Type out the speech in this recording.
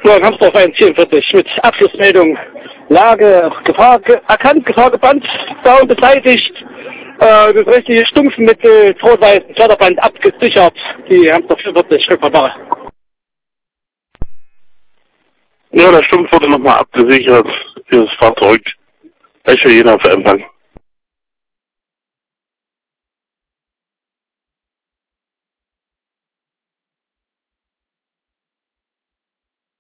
Morgen Hamsdorf 144 mit Abschlussmeldung. Lage, Gefahr erkannt, Gefahr gebannt, Down beseitigt, das richtige Stumpfmittel, rot-weißen Förderband abgesichert, die Hamsdorf 44 Rückfahrbare. Ja, der Stumpf wurde nochmal abgesichert, dieses Fahrzeug. Welche jener für Empfang?